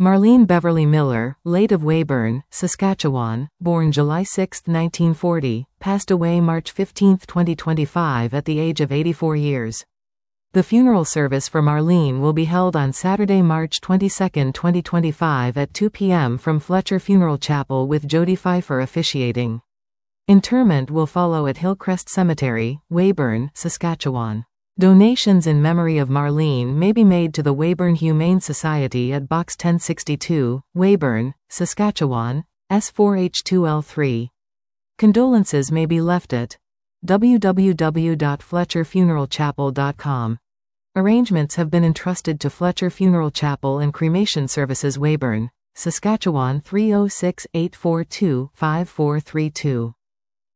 Marlene Beverly Miller, late of Weyburn, Saskatchewan, born July 6, 1940, passed away March 15, 2025 at the age of 84 years. The funeral service for Marlene will be held on Saturday, March 22, 2025 at 2 p.m. from Fletcher Funeral Chapel with Jody Pfeiffer officiating. Interment will follow at Hillcrest Cemetery, Weyburn, Saskatchewan. Donations in memory of Marlene may be made to the Weyburn Humane Society at Box 1062, Weyburn, Saskatchewan, S4H2L3. Condolences may be left at www.fletcherfuneralchapel.com. Arrangements have been entrusted to Fletcher Funeral Chapel and Cremation Services, Weyburn, Saskatchewan 306-842-5432.